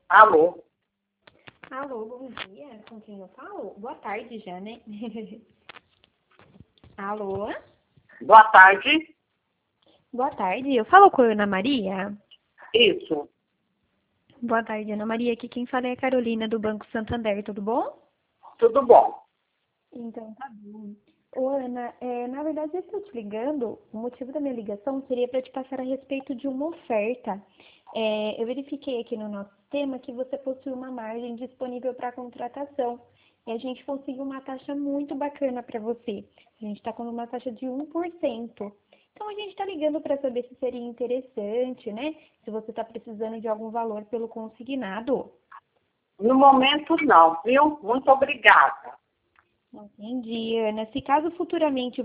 Alô? Alô, bom dia. Com quem eu falo? Boa tarde já, né? Alô? Boa tarde. Boa tarde. Eu falo com a Ana Maria? Isso. Boa tarde, Ana Maria. Aqui quem fala é a Carolina do Banco Santander, tudo bom? Tudo bom? Então, tá bom. Ô, Ana, na verdade eu estou te ligando, o motivo da minha ligação seria para te passar a respeito de uma oferta. Eu verifiquei aqui no nosso sistema que você possui uma margem disponível para contratação. E a gente conseguiu uma taxa muito bacana para você. A gente está com uma taxa de 1%. Então a gente está ligando para saber se seria interessante, né? Se você está precisando de algum valor pelo consignado. No momento, não, viu? Muito obrigada. Entendi, Ana. Se caso futuramente